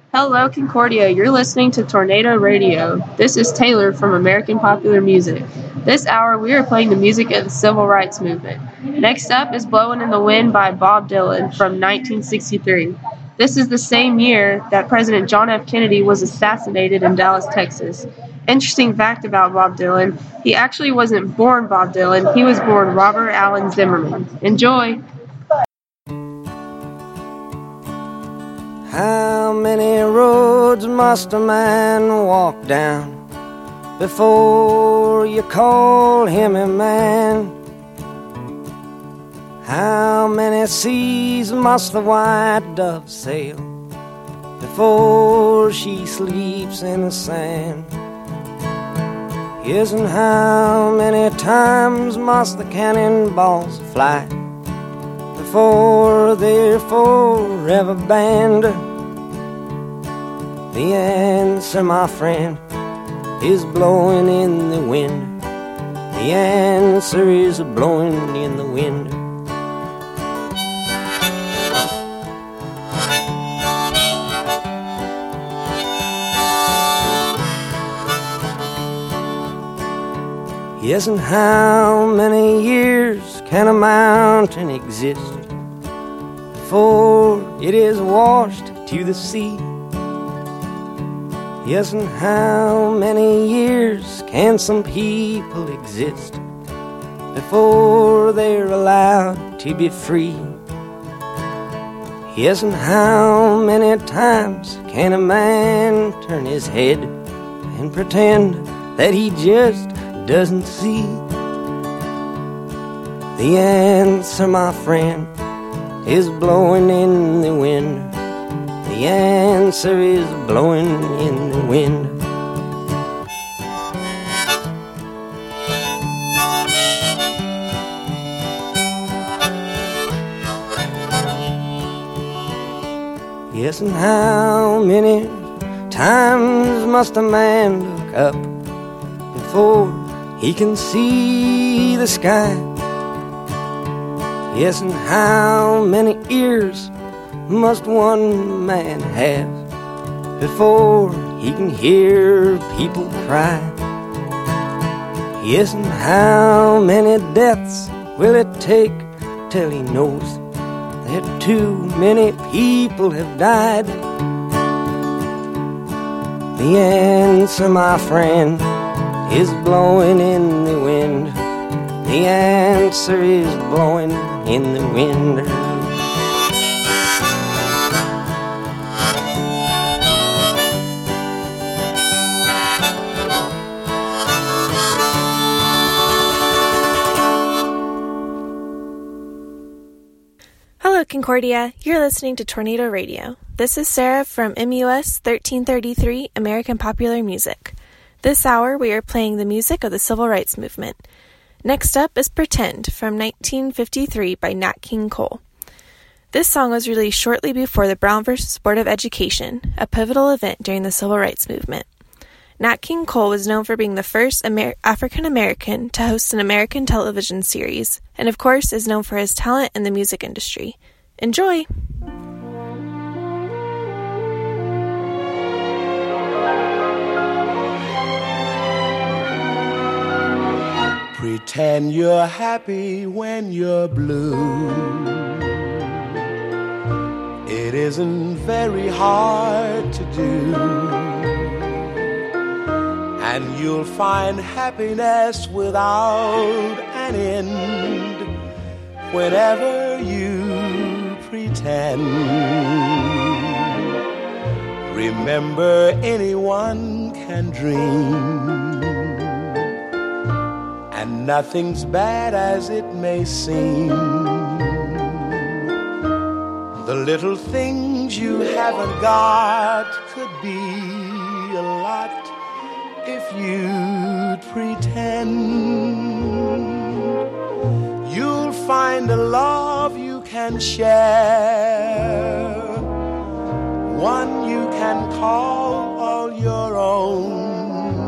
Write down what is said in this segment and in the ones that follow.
Hello, Concordia. You're listening to Tornado Radio. This is Taylor from American Popular Music. This hour, we are playing the music of the Civil Rights Movement. Next up is Blowin' in the Wind by Bob Dylan from 1963. This is the same year that President John F. Kennedy was assassinated in Dallas, Texas. Interesting fact about Bob Dylan, he actually wasn't born Bob Dylan, he was born Robert Allen Zimmerman. Enjoy! How many roads must a man walk down before you call him a man? How many seas must the white dove sail before she sleeps in the sand? Yes, and how many times must the cannonballs fly before they're forever banned? The answer, my friend, is blowing in the wind. The answer is blowing in the wind. Yes, and how many years can a mountain exist before it is washed to the sea? Yes, and how many years can some people exist before they're allowed to be free? Yes, and how many times can a man turn his head and pretend that he just doesn't see? The answer, my friend, is blowing in the wind. The answer is blowing in the wind. Yes, and how many times must a man look up before he can see the sky? Yes, and how many ears must one man have before he can hear people cry? Yes, and how many deaths will it take till he knows that too many people have died? The answer, my friend, is blowing in the wind. The answer is blowing in the wind. Hello, Concordia. You're listening to Tornado Radio. This is Sarah from MUS 1333 American Popular Music. This hour, we are playing the music of the Civil Rights Movement. Next up is Pretend from 1953 by Nat King Cole. This song was released shortly before the Brown versus Board of Education, a pivotal event during the Civil Rights Movement. Nat King Cole was known for being the first African American to host an American television series, and of course is known for his talent in the music industry. Enjoy! Pretend you're happy when you're blue. It isn't very hard to do, and you'll find happiness without an end whenever you pretend. Remember, anyone can dream, and nothing's bad as it may seem. The little things you haven't got could be a lot if you'd pretend. You'll find a love you can share, one you can call all your own.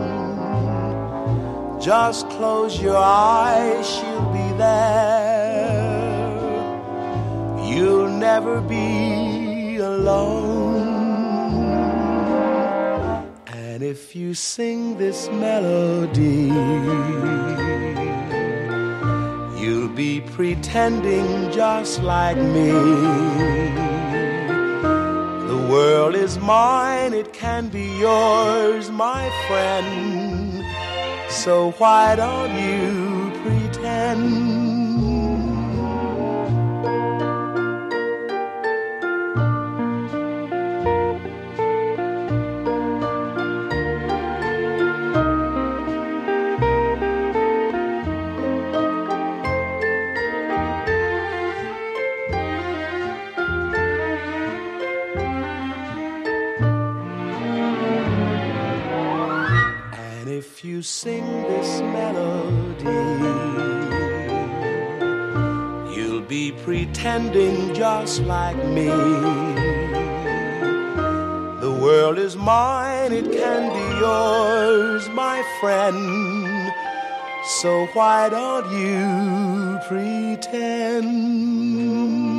Just close your eyes, she'll be there. You'll never be alone. if you sing this melody, you'll be pretending just like me. The world is mine, it can be yours, my friend. So why don't you pretend? If you sing this melody, you'll be pretending just like me. The world is mine, it can be yours, my friend. So why don't you pretend?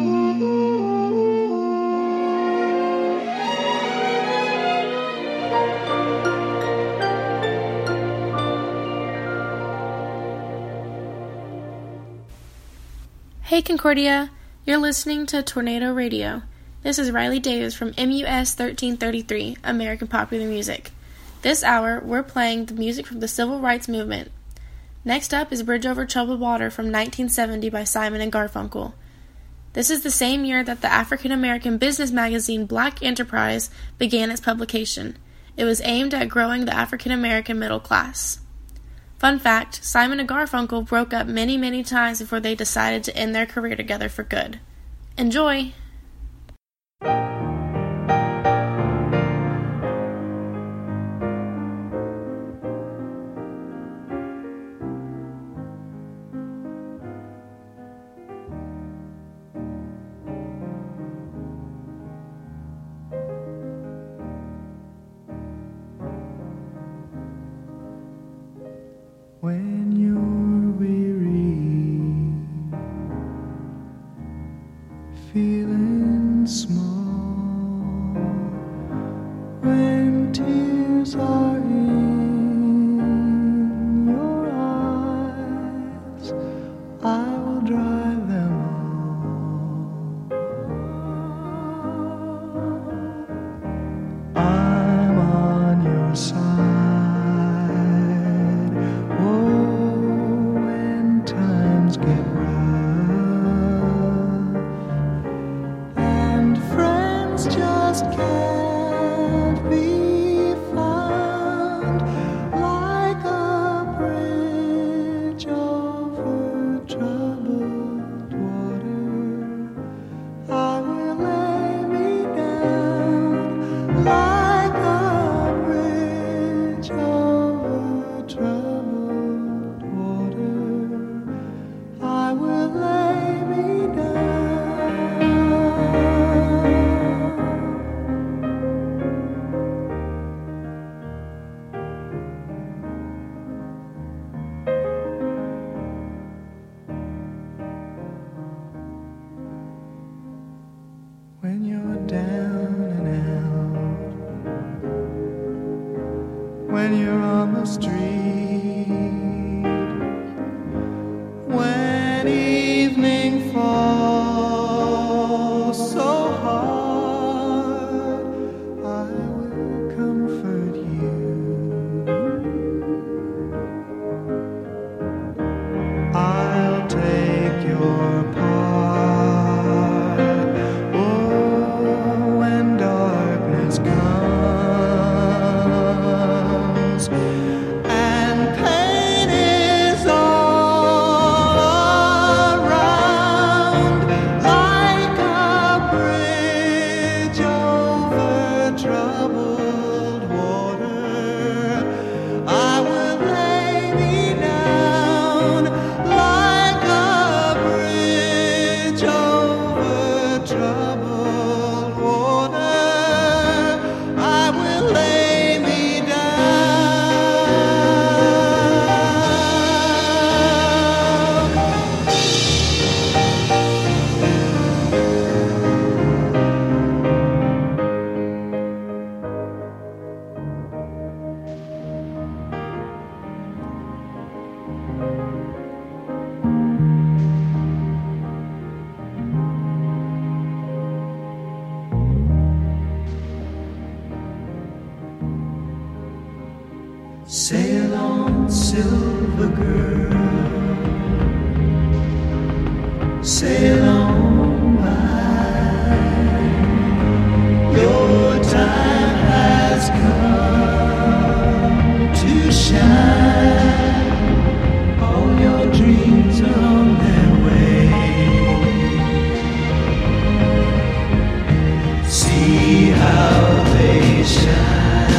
Hey Concordia, you're listening to Tornado Radio. This is Riley Davis from MUS 1333, American Popular Music. This hour, we're playing the music from the Civil Rights Movement. Next up is Bridge Over Troubled Water from 1970 by Simon and Garfunkel. This is the same year that the African-American business magazine Black Enterprise began its publication. It was aimed at growing the African-American middle class. Fun fact, Simon and Garfunkel broke up many, many times before they decided to end their career together for good. Enjoy! When you're weary, feeling small, when tears are in your eyes, I will dry them all. I'm on your side. When you're down and out, when you're on the street, when evening falls so hard, I will comfort you. I'll take your part. Comes and silver girl, sail on by. Your time has come to shine. All your dreams are on their way. See how they shine.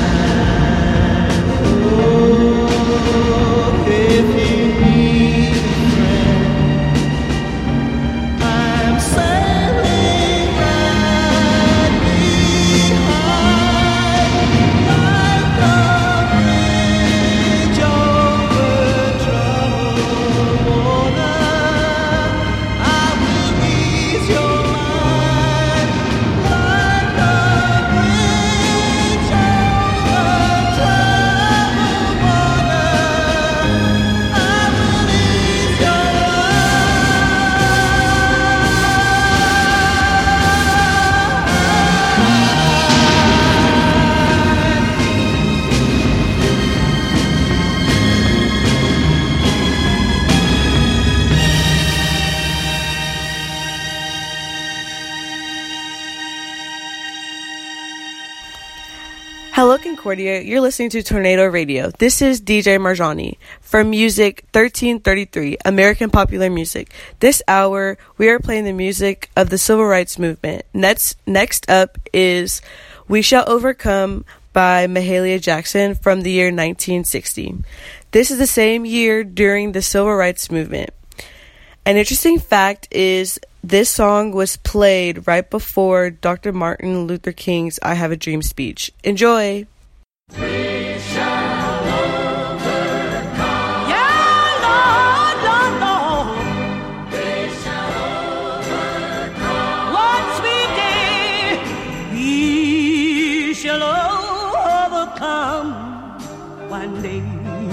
Hello, Concordia. You're listening to Tornado Radio. This is DJ Marjani from Music 1333, American Popular Music. This hour, we are playing the music of the Civil Rights Movement. Next up is We Shall Overcome by Mahalia Jackson from the year 1960. This is the same year during the Civil Rights Movement. An interesting fact is this song was played right before Dr. Martin Luther King's I Have a Dream speech. Enjoy! We shall overcome. Yeah, Lord, Lord, Lord. We shall overcome. Once we did, we shall overcome. One day,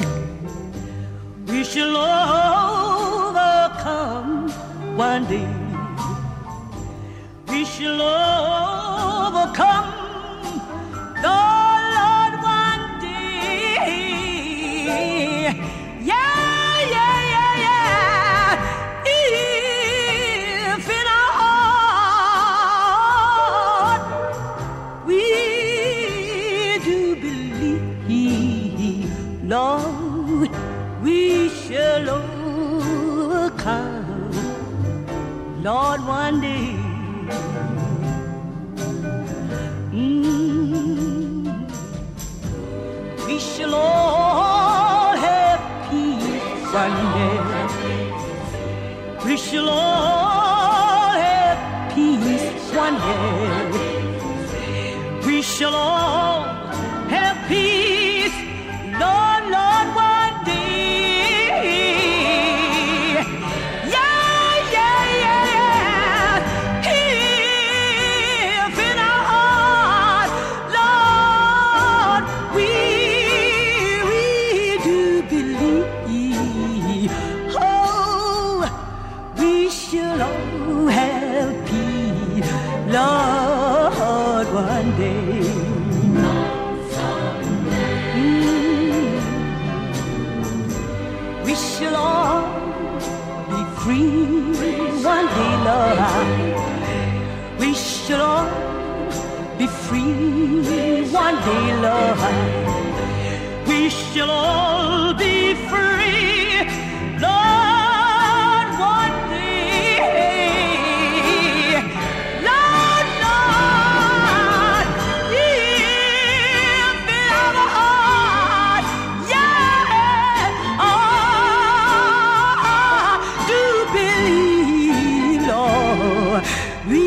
we shall overcome. One day, we shall overcome. The Lord one day. Yeah, yeah, yeah, yeah. If in our heart we do believe, Lord, we shall overcome. Lord, one day. We shall all have peace one day. We shall all have peace one day. We shall all have peace, Lord, Lord, one day. Yeah, yeah, yeah, yeah. If in our heart, Lord, we do believe, oh, we shall all have peace, Lord, one day. We shall all be free one day, Lord. We shall all be free one day, Lord. We shall all be free, Lord, one day. Lord, Lord, if in our heart, yeah, do believe, Lord, we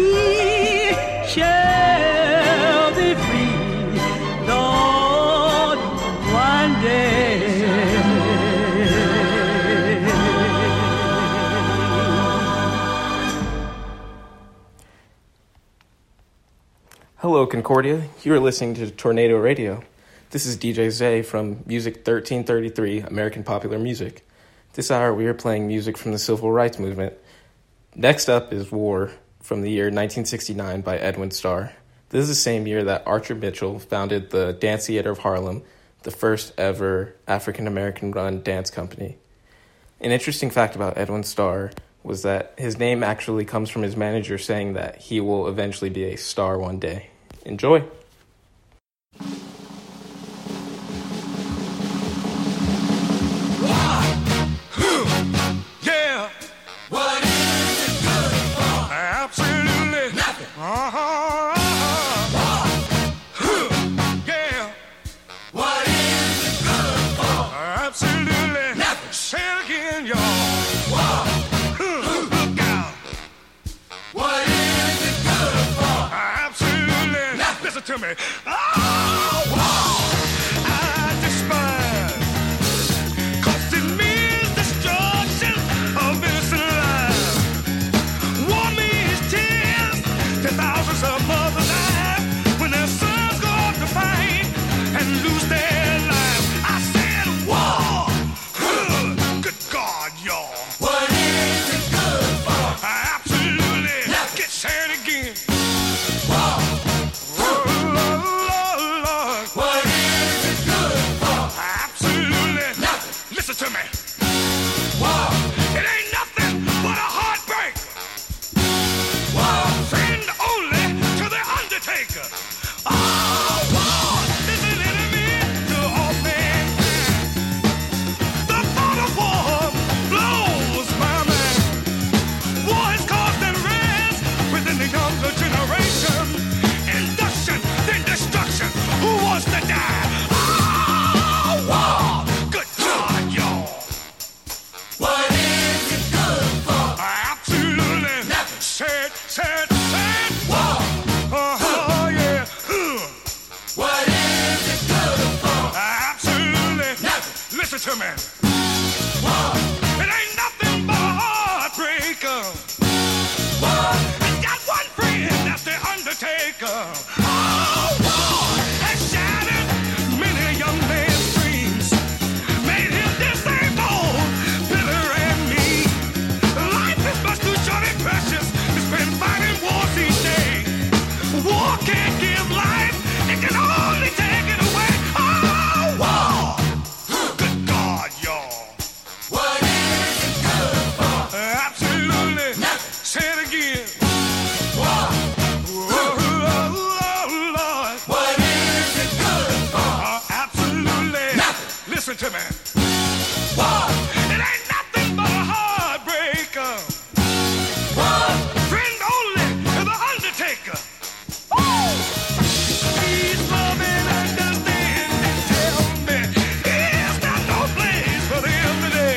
shall be free, Lord, one day. Hello, Concordia. You are listening to Tornado Radio. This is DJ Zay from Music 1333, American Popular Music. This hour, we are playing music from the Civil Rights Movement. Next up is War from the year 1969 by Edwin Starr. This is the same year that Archer Mitchell founded the Dance Theater of Harlem, the first ever African-American run dance company. An interesting fact about Edwin Starr was that his name actually comes from his manager saying that he will eventually be a star one day. Enjoy! Yeah. What is it good for? Absolutely nothing. Yeah. What is it good for? Absolutely nothing. Say it again, y'all. Look out. What is it good for? Absolutely nothing. Listen to me. I despise. 'Cause it means destruction of innocent lives. War means tears to thousands of mothers' lives when their sons go off to fight and lose their lives. I said war. Good God, y'all. What is it good for? Absolutely. Get said again. War. Lord. What is it good for? Absolutely nothing. Listen to me. War. It ain't nothing but a heartbreak. War. Friend only to the undertaker. Oh, war is an enemy to all mankind. The thought of war blows my mind. War has caused unrest within the younger generation. Induction, then destruction. Who wants to die? Oh, war. Good God, y'all. What is it good for? Absolutely nothing. Said. War. Yeah. What is it good for? Absolutely nothing. Listen to me. War. It ain't nothing but a heartbreaker. War. I got one friend, that's the undertaker. Oh, war has shattered many young men's dreams. Made him disabled, bitter and mean. Life is much too short and precious to spend fighting wars each day. War can't give life, it can only take it away. Oh, war! Good God, y'all. What is it good for? Absolutely nothing. Say it again. War. Lord. What is it good for? Absolutely nothing. Listen to me. War. It ain't nothing but a heartbreaker. War. Friend only to the undertaker. Woo! Please love and understand and tell me, is there no place for them today?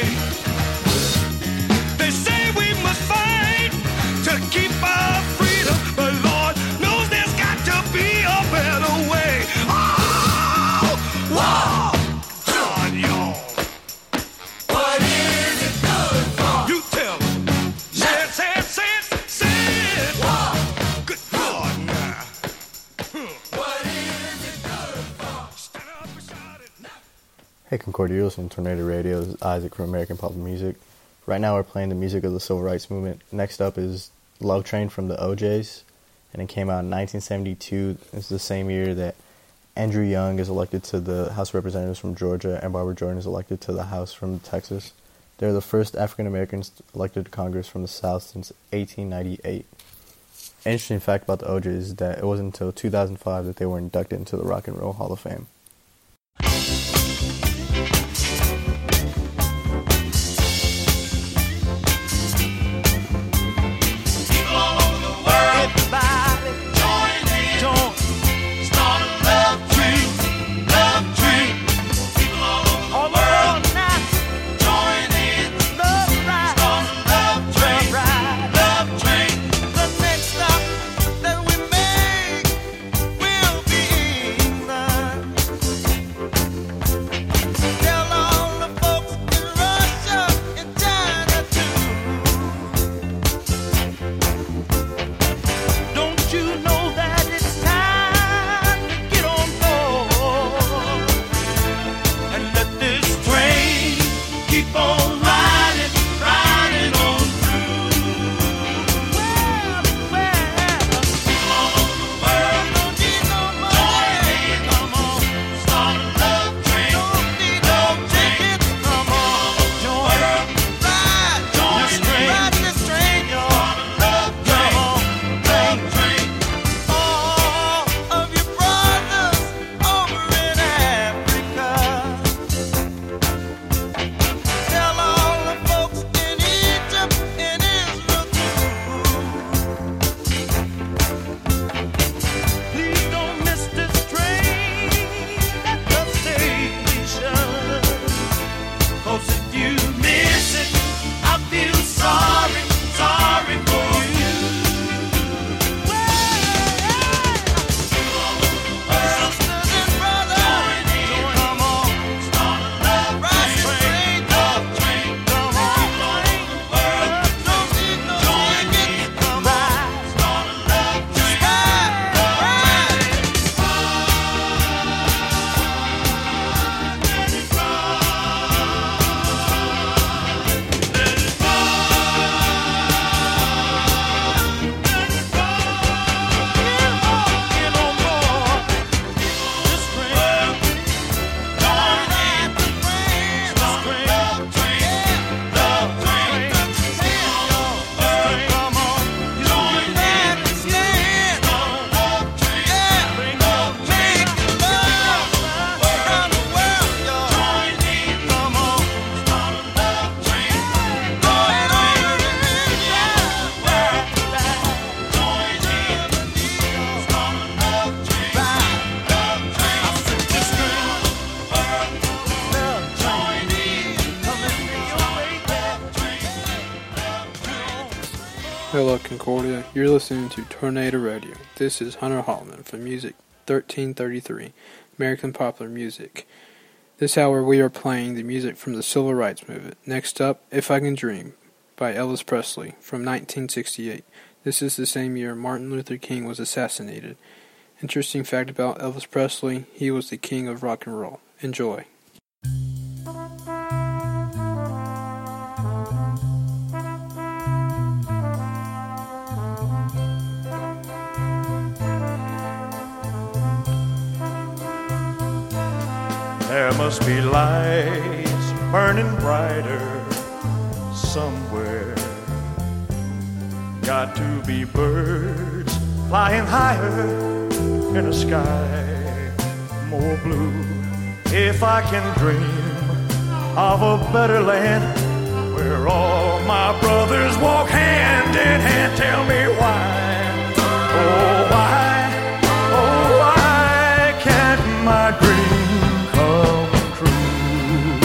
They say we must fight to keep our freedom, but Lord knows there's got to be a better way. Oh, wow, God, y'all. What is it good for? You tell them. Say it. Wow. Good God, now. What is it good for? Stand up and shout it. Hey Concordia, you're listening to Tornado Radio. This is Isaac from American Popular Music. Right now we're playing the music of the Civil Rights Movement. Next up is Love Train from the OJs, and it came out in 1972. It's the same year that Andrew Young is elected to the House of Representatives from Georgia and Barbara Jordan is elected to the House from Texas. They're the first African Americans elected to Congress from the South since 1898. An interesting fact about the OJs is that it wasn't until 2005 that they were inducted into the Rock and Roll Hall of Fame. Everybody join start a love train. People all over the world now join in. Love ride, start a love train. The next stop that we make will be England. Hello, Concordia. You're listening to Tornado Radio. This is Hunter Holloman from Music 1333, American Popular Music. This hour we are playing the music from the Civil Rights Movement. Next up, If I Can Dream by Elvis Presley from 1968. This is the same year Martin Luther King was assassinated. Interesting fact about Elvis Presley, he was the king of rock and roll. Enjoy. There must be lights burning brighter somewhere. Got to be birds flying higher in a sky more blue. If I can dream of a better land where all my brothers walk hand in hand, tell me why, oh why can't my dream come true?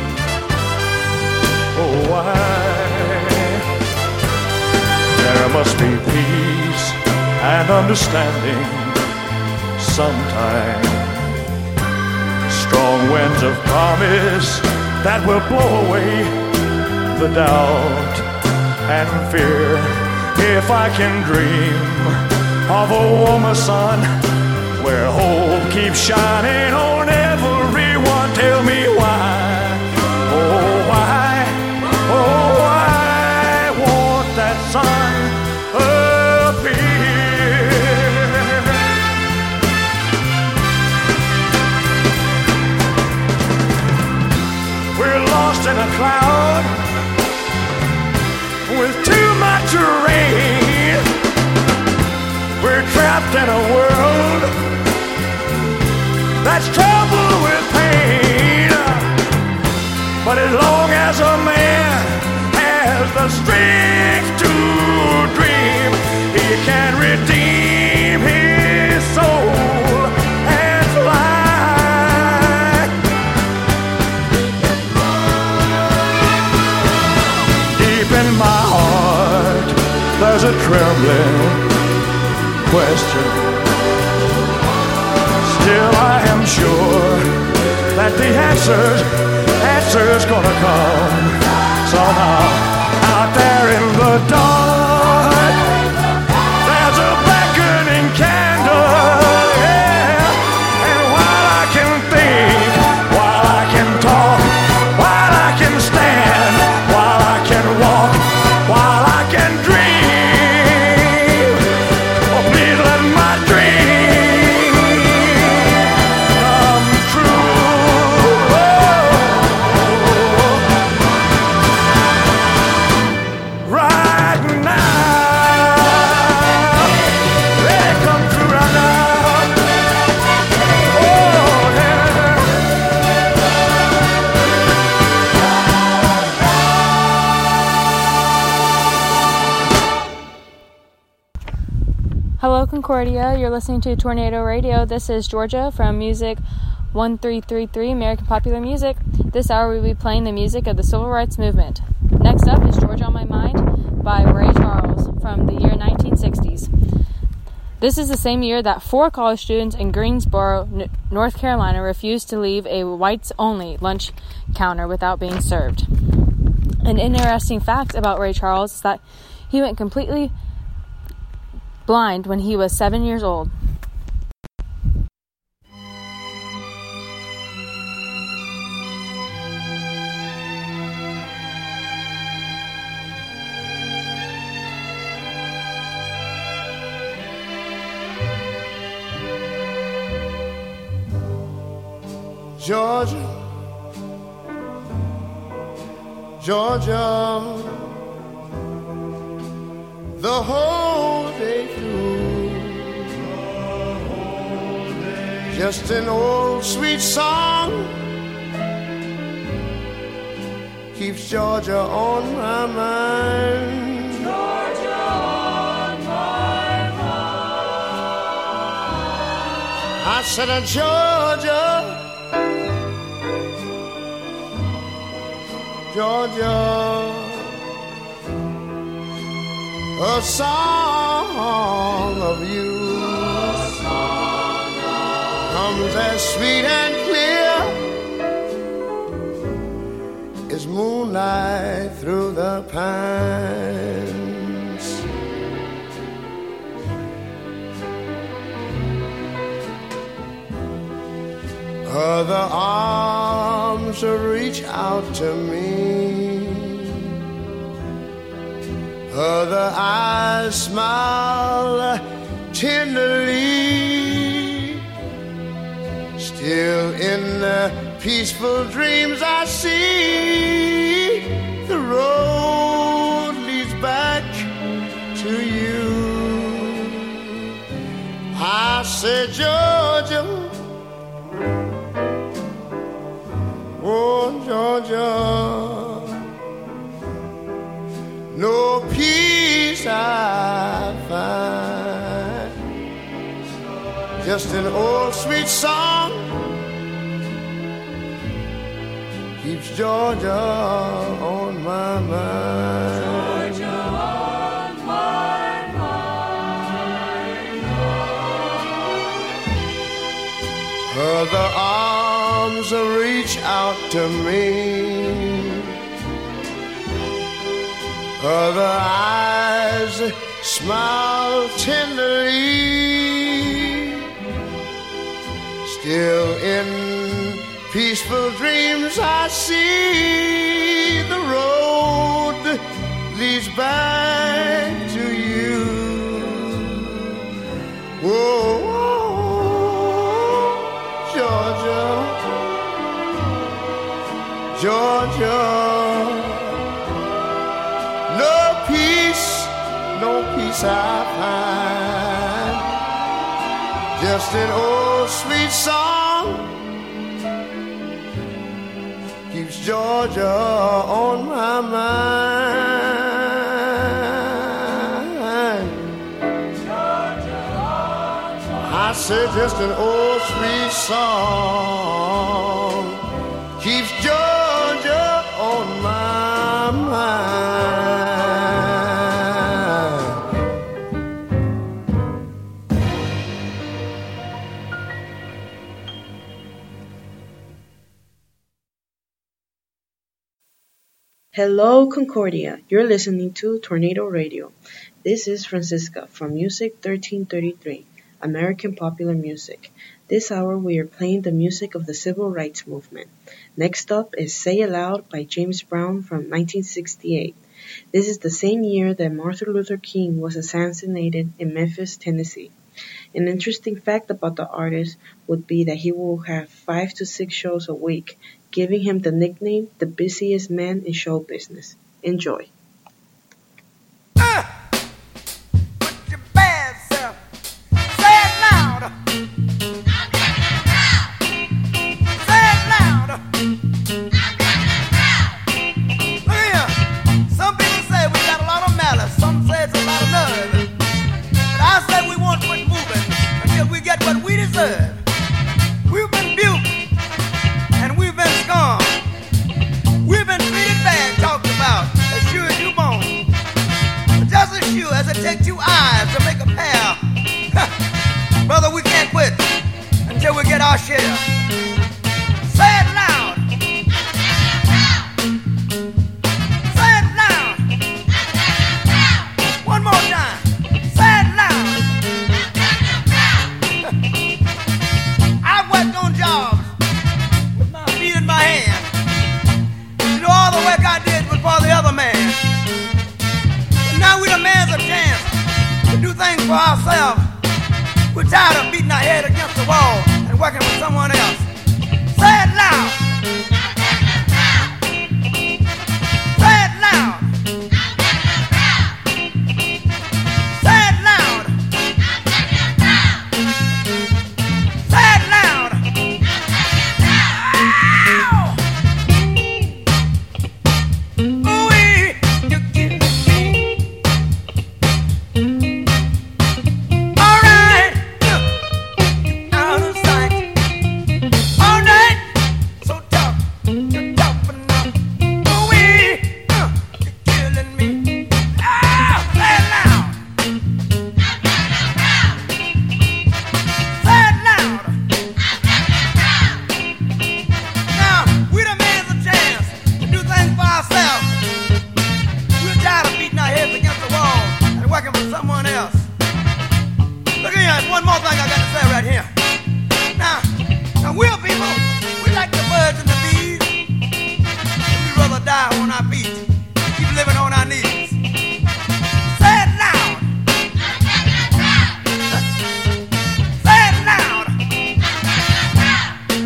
Oh why? There must be peace and understanding sometime. Strong winds of promise that will blow away the doubt and fear. If I can dream of a warmer sun where hope keeps shining on everyone, tell me why, oh why won't that sun appear? We're lost in a cloud with too much rain. We're trapped in a world that's troubled with pain. But as long as a man has the strength to dream, he can redeem his soul and fly. Deep in my heart, there's a trembling question. Still I am sure that the answer's gonna come somehow. Out there in the dark, there's a beckoning candle, yeah. And while I can think, while I can talk, while I can stand, while I can walk, while I can dream, oh please let my dream come true. Right now, let it come true right now. Oh yeah. Hello, Concordia. You're listening to Tornado Radio. This is Georgia from Music 1333, American Popular Music. This hour we'll be playing the music of the Civil Rights Movement. Next up is Georgia on My Mind by Ray Charles from the year 1960s. This is the same year that 4 college students in Greensboro, North Carolina refused to leave a whites-only lunch counter without being served. An interesting fact about Ray Charles is that he went completely blind when he was 7 years old. Georgia, Georgia, the whole day through, just an old sweet song keeps Georgia on my mind. Georgia on my mind. I said, Georgia, Georgia, a song of you comes as sweet and clear as moonlight through the pines. Other arms reach out to me, other eyes smile tenderly. Still in the peaceful dreams I see, the road leads back to you. I said, Georgia, oh Georgia, no peace I find, just an old sweet song keeps Georgia on my mind. Georgia on my mind. Other arms reach out to me, other eyes smile tenderly. Still in peaceful dreams I see, the road leads back to you. Whoa, Georgia, Georgia, no peace I find, just an old sweet song keeps Georgia on my mind. Georgia on my I said just an old sweet song keeps Georgia on my mind. Hello, Concordia. You're listening to Tornado Radio. This is Francisca from Music 1333, American Popular Music. This hour we are playing the music of the Civil Rights Movement. Next up is Say It Loud by James Brown from 1968. This is the same year that Martin Luther King was assassinated in Memphis, Tennessee. An interesting fact about the artist would be that he will have 5 to 6 shows a week, giving him the nickname the busiest man in show business. Enjoy. Put your bad self. Say it loud. Say it loud. Look here. Some people say we got a lot of malice. Some say it's a lot of nerve. But I say we won't quit moving until we get what we deserve. We've been buked and we've been scorned. We've been treated bad, talked about, as sure as you born. But just as sure as it takes 2 eyes to make a pair, brother, we can't quit until we get our share. Say it loud. Say it loud. One more time. Say it loud. I've worked on jobs with my feet in my hand. You know, all the work I did was for the other man. But now we demand a chance to do things for ourselves. We're tired of beating our head against the wall and working with someone else. Say it loud. Say it loud. Say it loud. Say it loud. Ooh-wee. All right. Out of sight.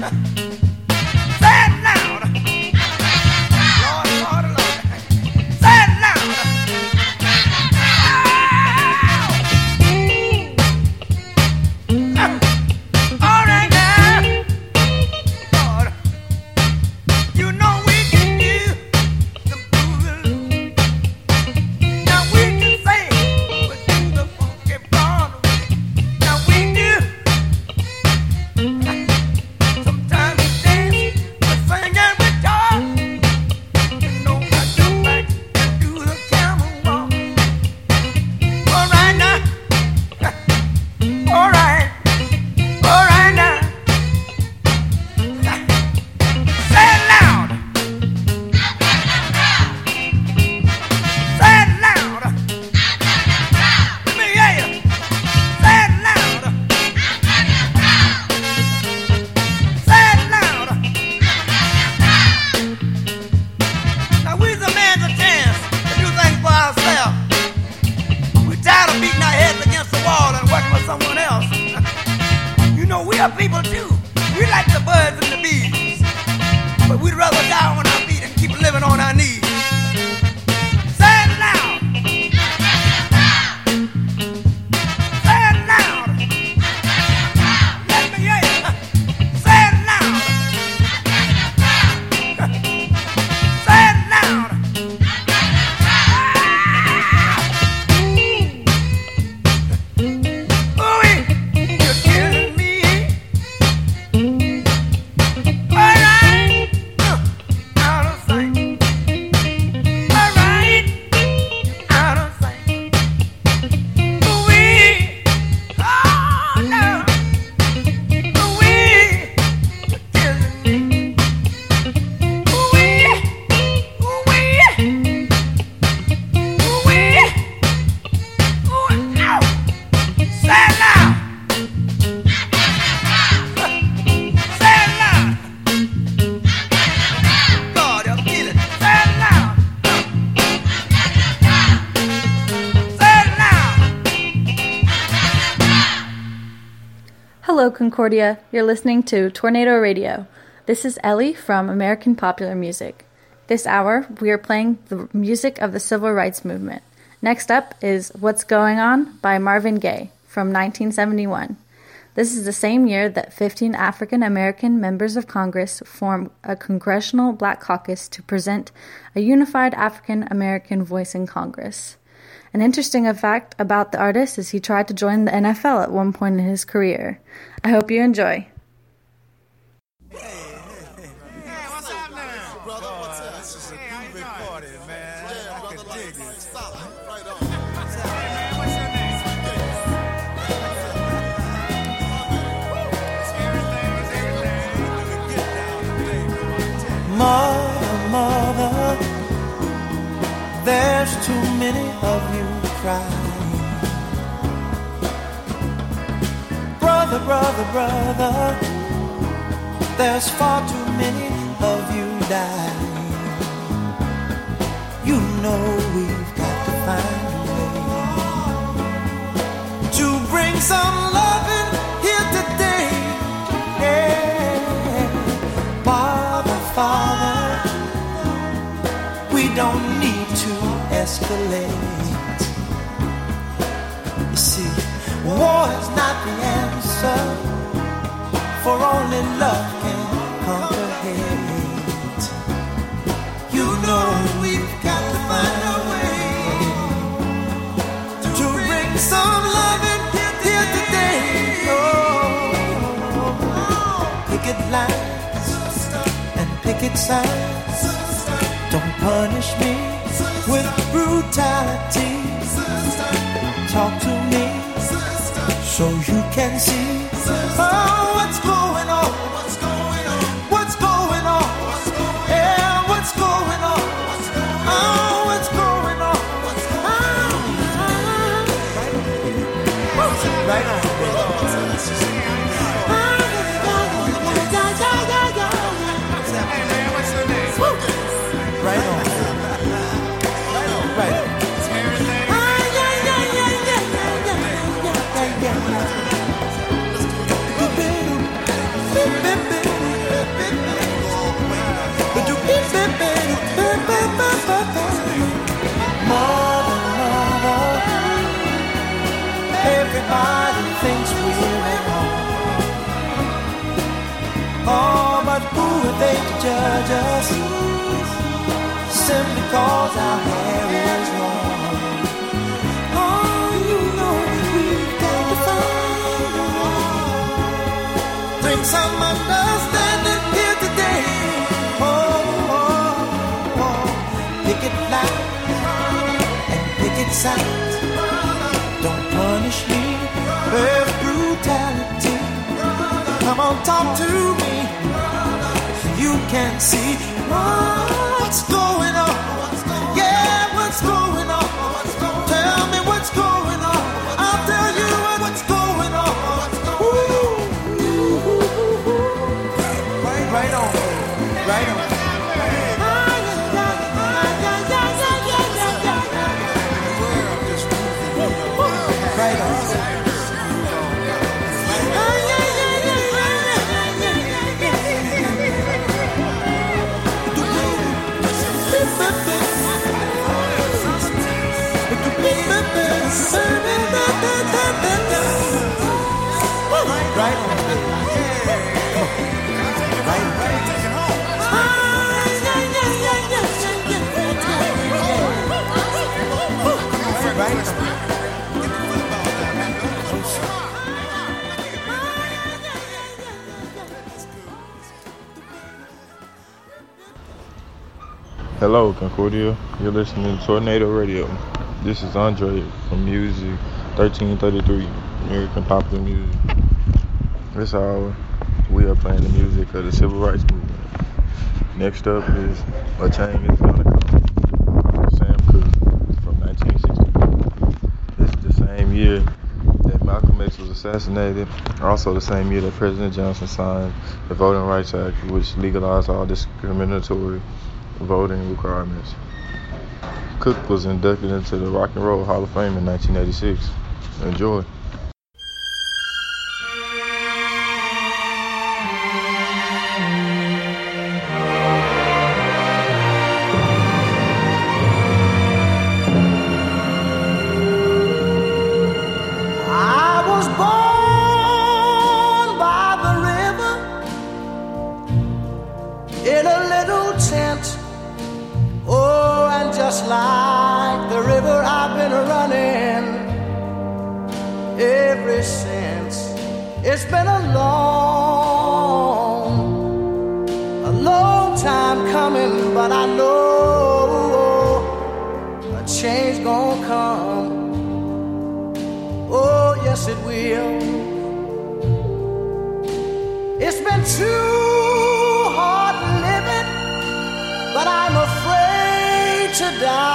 Hello, Concordia. You're listening to Tornado Radio. This is Ellie from American Popular Music. This hour, we are playing the music of the Civil Rights Movement. Next up is What's Going On by Marvin Gaye from 1971. This is the same year that 15 African American members of Congress formed a Congressional Black Caucus to present a unified African American voice in Congress. An interesting fact about the artist is he tried to join the NFL at one point in his career. I hope you enjoy. Mother, mother, there's too many of you crying. Brother, brother, brother, there's far too many of you dying. You know we've got to find a way to bring some loving here today. Yeah. Father, we don't need to escalate. You see, war is not the answer, for only love can conquer hate. You know we've got to find a way to bring some loving here today. Oh, picket lines, picket signs, don't punish me with brutality. Talk to me so you can see what's going on. What's going on? Yeah, what's going on? Oh, what's going on? Right on. Right on. Right on. You better Everybody thinks we're at home. Oh, but who are they to judge us? Simply cause our hair is long. Oh, you know we've got to find a way. Bring some understanding here today. Oh, oh, oh. Pick it loud and pick it sound. Don't punish me with brutality. Come on, talk to me. You can see what's going on. Yeah, what's going on? Tell me what's going on. I'll tell you what's going on. Ooh. Right on, right on. Right on. Right on. Hello, Concordia. You're listening to Tornado Radio. This is Andre from Music 1333, American Popular Music. This hour, we are playing the music of the Civil Rights Movement. Next up is A Change Is Gonna Come, Sam Cooke from 1960. This is the same year that Malcolm X was assassinated, also the same year that President Johnson signed the Voting Rights Act, which legalized all discriminatory voting requirements. Cooke was inducted into the Rock and Roll Hall of Fame in 1986. Enjoy. I was born by the river in a little tent. Oh, and just like the river, I've been running ever since. It's been a long time coming, but I know a change gonna come. Oh, yes it will. It's been too hard living, but I'm afraid to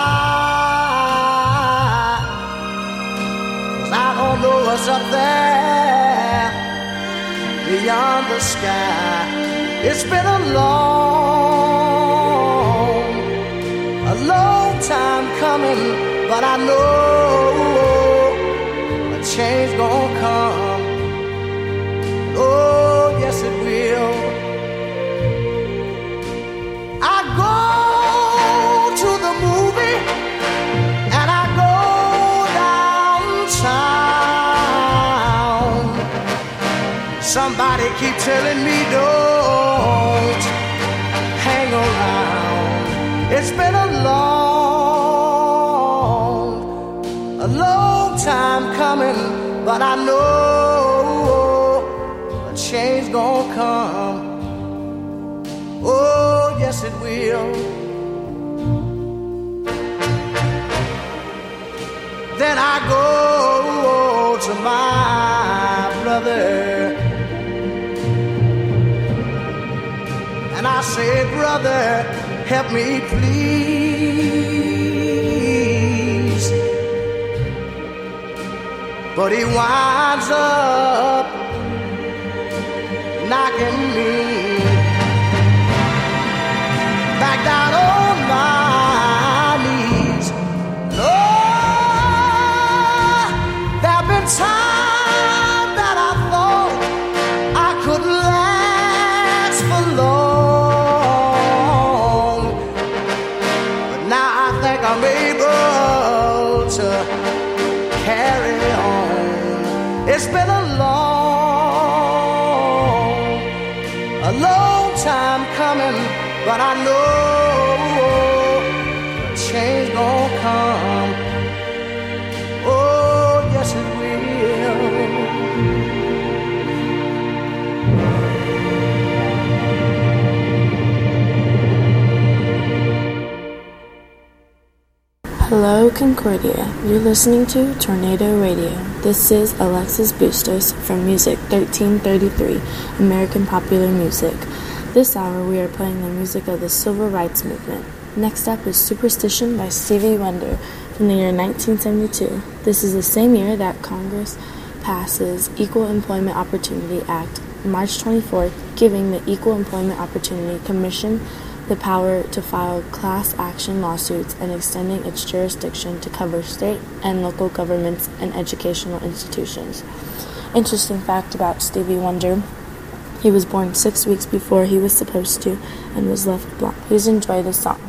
die. 'Cause I don't know what's up there beyond the sky. It's been a long time coming, but I know a change gonna come. Oh, yes it will. I go to the movie and I go downtown. Somebody keep telling me don't hang around. It's been a long time coming, but I know a change gonna come. Oh, yes it will. Then I go to my brother and I say, brother, help me please. But he winds up knocking me back down on my knees. Oh, there've been times that I thought I could last for long. long time coming, but I know change gonna come. Oh, yes it will. Hello, Concordia. You're listening to Tornado Radio. This is Alexis Bustos from Music 1333, American Popular Music. This hour we are playing the music of the Civil Rights Movement. Next up is Superstition by Stevie Wonder from the year 1972. This is the same year that Congress passes Equal Employment Opportunity Act, March 24th, giving the Equal Employment Opportunity Commission the power to file class action lawsuits and extending its jurisdiction to cover state and local governments and educational institutions. Interesting fact about Stevie Wonder: he was born 6 weeks before he was supposed to and was left blind. Please enjoy the song.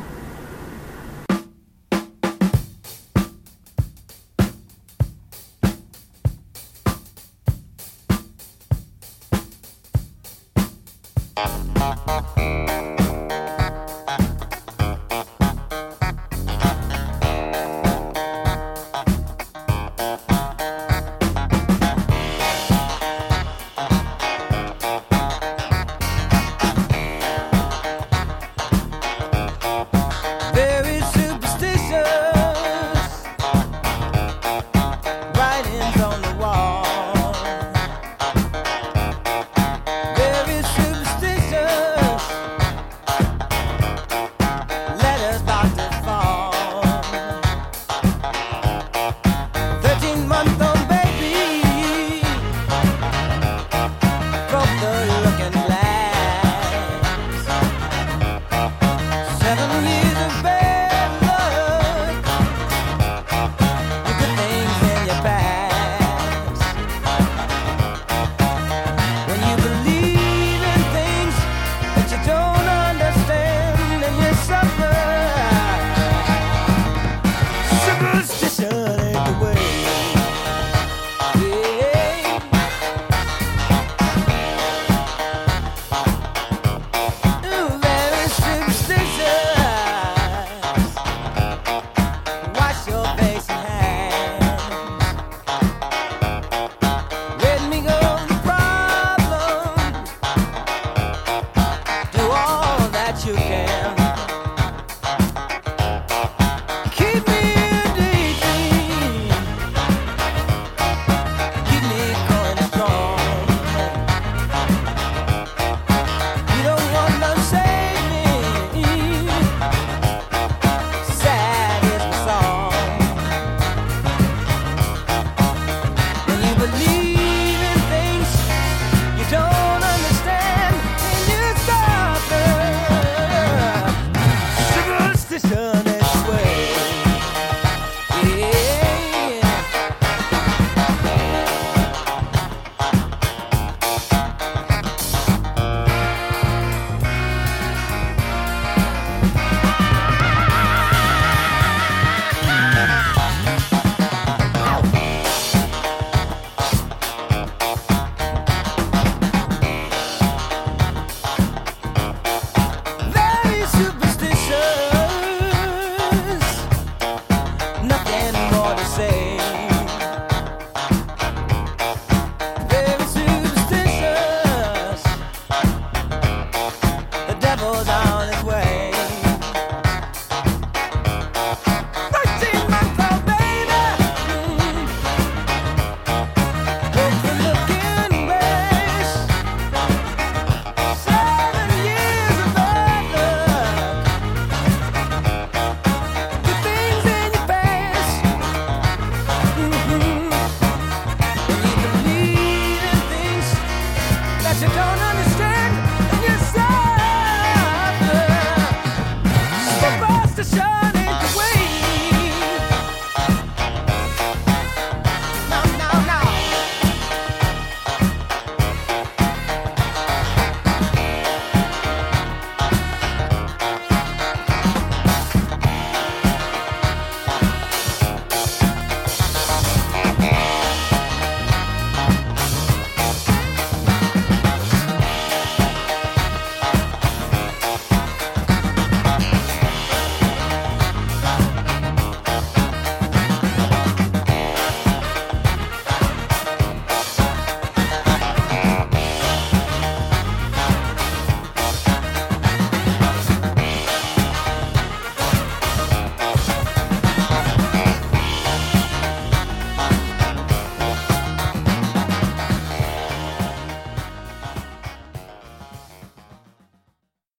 You don't understand, and you're sad. Superstition.